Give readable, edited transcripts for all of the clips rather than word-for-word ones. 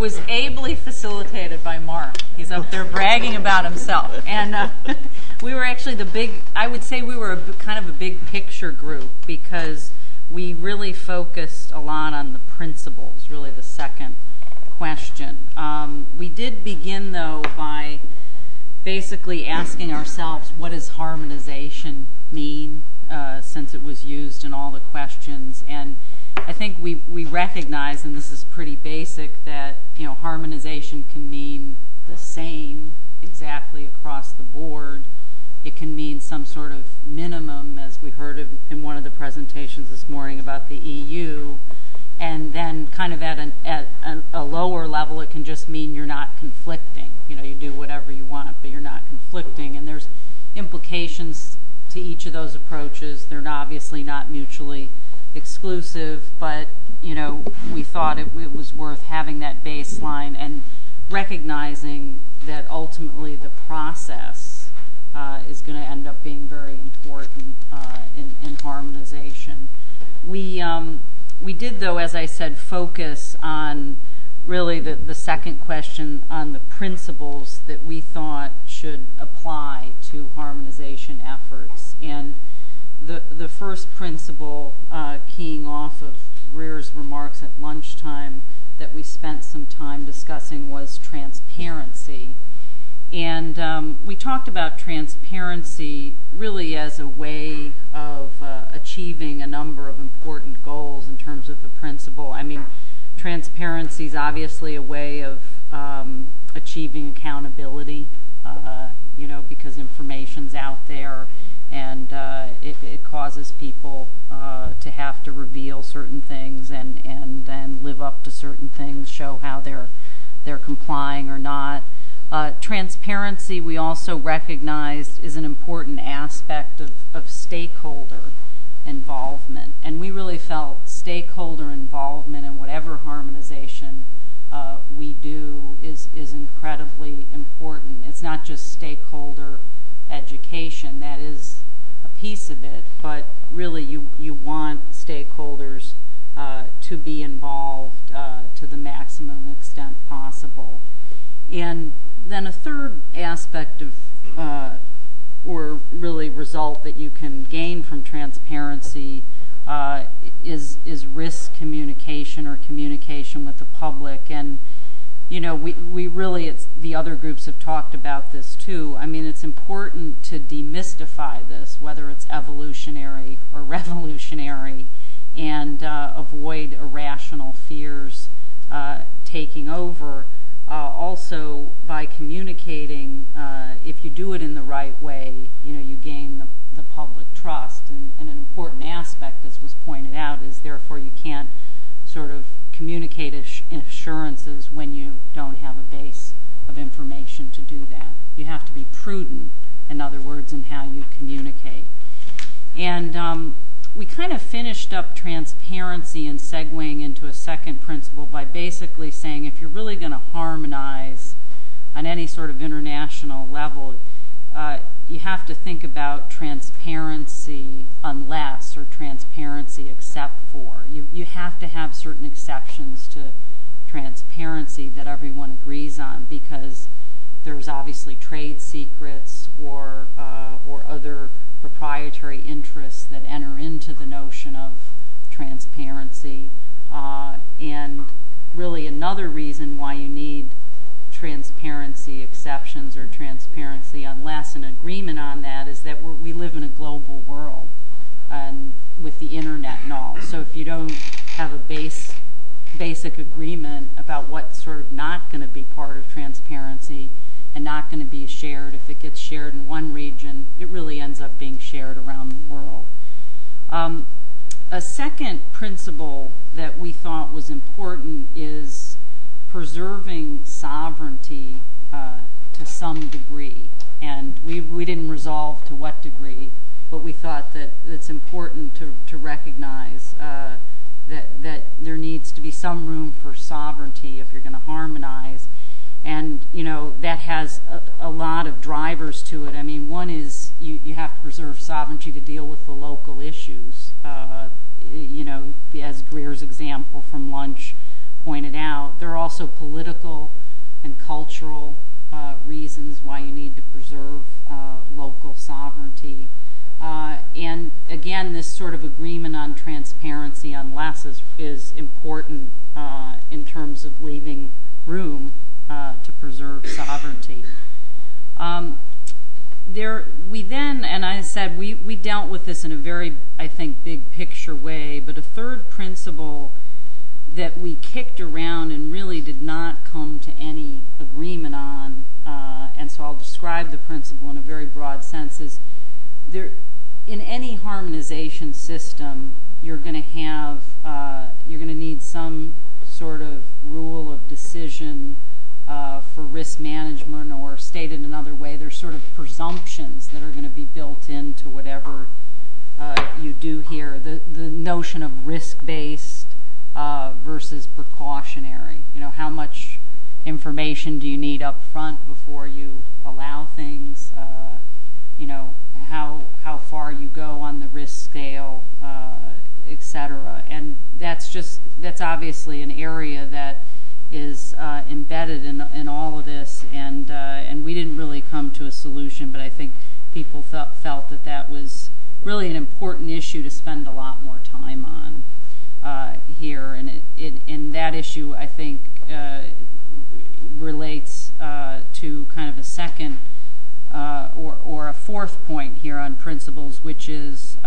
was ably facilitated by Mark. He's up there bragging about himself. And we were actually I would say we were kind of a big picture group because we really focused a lot on the principles, really the second question. We did begin, though, by basically asking ourselves, what does harmonization mean, since it was used in all the questions. And I think we recognize, and this is pretty basic, that harmonization can mean the same exactly across the board. It can mean some sort of minimum, as we heard in one of the presentations this morning about the EU. And then kind of at a lower level, it can just mean you're not conflicting. You do whatever you want, but you're not conflicting. And there's implications to each of those approaches. They're obviously not mutually exclusive, but, we thought it was worth having that baseline and recognizing that ultimately the process is going to end up being very important in harmonization. We did, though, as I said, focus on really the second question on the principles that we thought should apply to harmonization efforts. And the first principle, keying off of Greer's remarks at lunchtime that we spent some time discussing, was transparency. And we talked about transparency really as a way of achieving a number of important goals in terms of the principle. I mean, transparency is obviously a way of achieving accountability, because information's out there, and it causes people to have to reveal certain things and then live up to certain things, show how they're complying or not. Transparency, we also recognized, is an important aspect of stakeholder involvement. And we really felt stakeholder involvement in whatever harmonization we do is incredibly important. It's not just stakeholder education. That is a piece of it, but really you want stakeholders to be involved to the maximum extent possible. And then a third aspect of, or really result that you can gain from transparency is risk communication or communication with the public. And, we really, the other groups have talked about this too. I mean, it's important to demystify this, whether it's evolutionary or revolutionary, and avoid irrational fears taking over. Also, by communicating, if you do it in the right way, you gain the public trust. And an important aspect, as was pointed out, is therefore you can't sort of communicate assurances when you don't have a base of information to do that. You have to be prudent, in other words, in how you communicate. And we kind of finished up transparency and segueing into a second principle by basically saying if you're really going to harmonize on any sort of international level, you have to think about transparency unless or transparency except for. You have to have certain exceptions to transparency that everyone agrees on, because there's obviously trade secrets or other proprietary interests that enter into the notion of transparency. And really another reason why you need transparency exceptions or transparency unless an agreement on that is that we live in a global world and with the internet and all. So if you don't have a basic agreement about what's sort of not going to be part of transparency and not going to be shared, if it gets shared in one region, it really ends up being shared around the world. A second principle that we thought was important is preserving sovereignty to some degree. And we didn't resolve to what degree, but we thought that it's important to recognize that there needs to be some room for sovereignty if you're going to harmonize. And, that has a lot of drivers to it. I mean, one is you have to preserve sovereignty to deal with the local issues. As Greer's example from lunch pointed out, there are also political cultural reasons why you need to preserve local sovereignty. And again, this sort of agreement on transparency on less is important in terms of leaving room to preserve sovereignty. We then, and I said, we dealt with this in a very, I think, big picture way, but a third principle that we kicked around and really did not come to any agreement on, and so I'll describe the principle in a very broad sense, is there, in any harmonization system, you're going to need some sort of rule of decision for risk management, or stated another way, there's sort of presumptions that are going to be built into whatever you do here. The notion of risk-based versus precautionary. How much information do you need up front before you allow things? How far you go on the risk scale, etc. And that's obviously an area that is embedded in all of this, and we didn't really come to a solution, but I think people felt that was really an important issue to spend a lot more time on here, and that issue, I think, relates to kind of a second or a fourth point here on principles, which is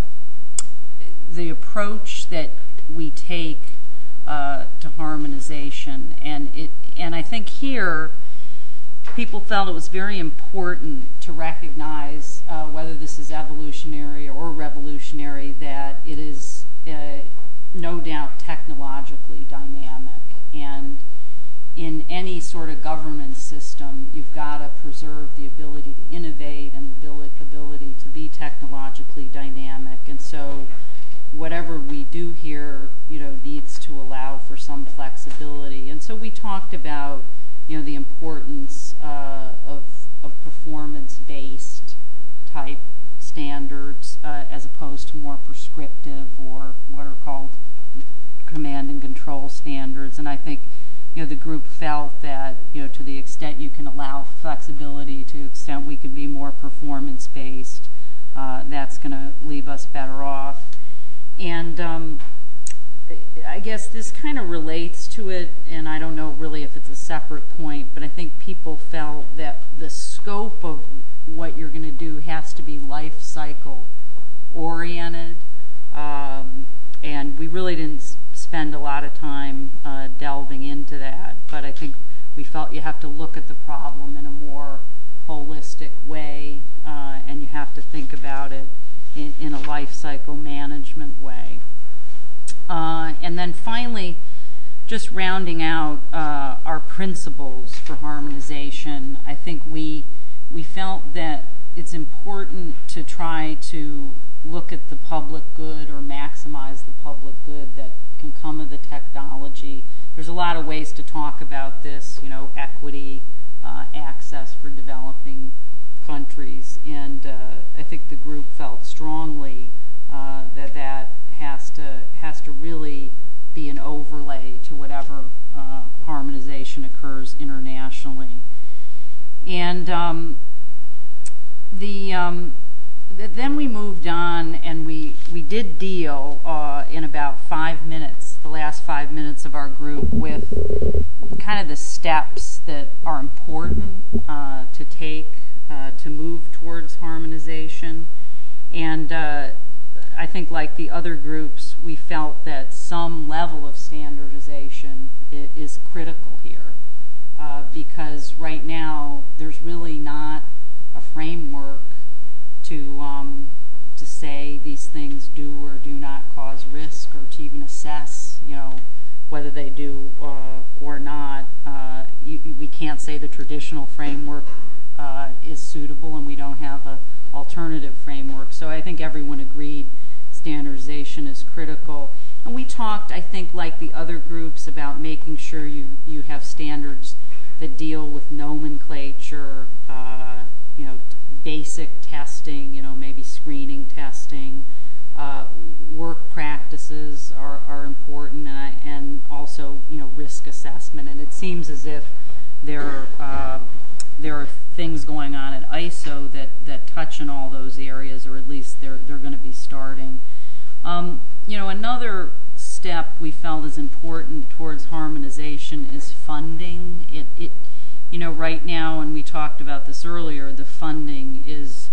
the approach that we take to harmonization, and I think here people felt it was very important to recognize, whether this is evolutionary or revolutionary, that it is no doubt technologically dynamic, and in any sort of government system, you've got to preserve the ability to innovate and the ability to be technologically dynamic, and so whatever we do here, needs to allow for some flexibility. And so we talked about, the importance of performance-based type standards as opposed to more prescriptive or what are called command and control standards. And I think, the group felt that, to the extent you can allow flexibility, to the extent we can be more performance-based, that's going to leave us better off. And I guess this kind of relates to it, and I don't know really if it's a separate point, but I think people felt that the scope of what you're going to do has to be life cycle oriented, and we really didn't spend a lot of time delving into that, but I think we felt you have to look at the problem in a more holistic way, and you have to think about it in a life cycle management way. And then finally, just rounding out our principles for harmonization, I think we felt that it's important to try to look at the public good or maximize the public good that can come of the technology. There's a lot of ways to talk about this, equity, access for developing countries, and I think the group felt strongly that has to really be an overlay to whatever harmonization occurs internationally. And then we moved on, and we did deal in about 5 minutes, the last 5 minutes of our group, with kind of the steps that are important to take to move towards harmonization. And I think, like the other groups, we felt that some level of standardization is critical here, because right now there's really not a framework to say these things do or do not cause risk, or to even assess, whether they do or not. We can't say the traditional framework is suitable, and we don't have an alternative framework. So I think everyone agreed standardization is critical. And we talked, I think, like the other groups, about making sure you have standards that deal with nomenclature, basic testing, maybe screening testing. Work practices are important, and also risk assessment. And it seems as if there are things going on at ISO that touch in all those areas, or at least they're going to be starting. Another step we felt is important towards harmonization is funding. Right now, and we talked about this earlier, the funding is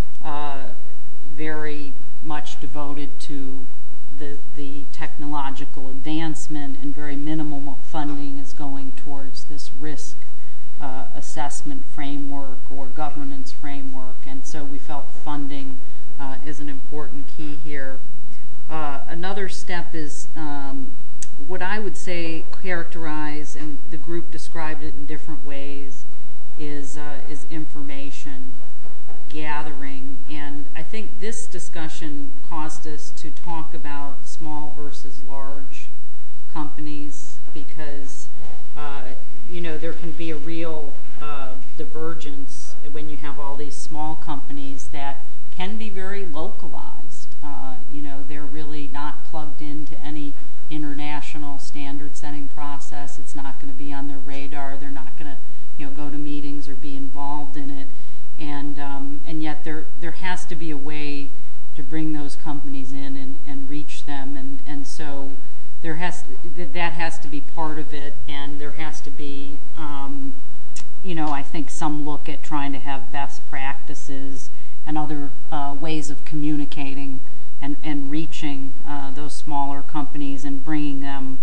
very much devoted to the technological advancement, and very minimal funding is going towards this risk assessment framework or governance framework, and so we felt funding is an important key here. Another step is what I would say characterize, and the group described it in different ways, is information gathering. And I think this discussion caused us to talk about small versus large companies, because there can be a real divergence when you have all these small companies that can be very localized. They're really not plugged into any international standard setting process. It's not going to be on their radar. They're not going to go to meetings or be involved in it. And yet there has to be a way to bring those companies in and reach them. And so that has to be part of it, and there has to be I think some look at trying to have best practices and other ways of communicating and reaching those smaller companies and bringing them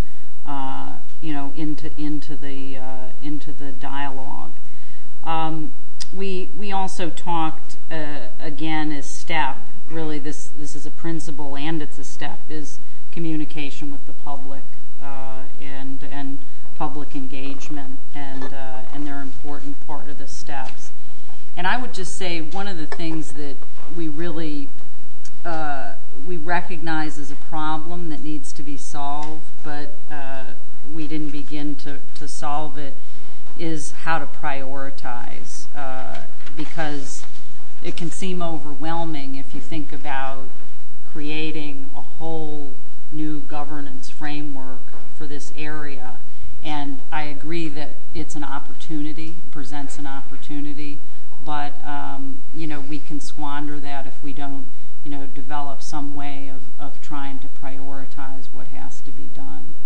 into the dialogue. We also talked again as step, really this is a principle and it's a step, is communication with the public and public engagement, and they're an important part of the steps. And I would just say one of the things that we really we recognize as a problem that needs to be solved, but we didn't begin to solve it, is how to prioritize, because it can seem overwhelming if you think about creating a whole new governance framework for this area. And I agree that it's an opportunity, presents an opportunity, but we can squander that if we don't develop some way of trying to prioritize what has to be done.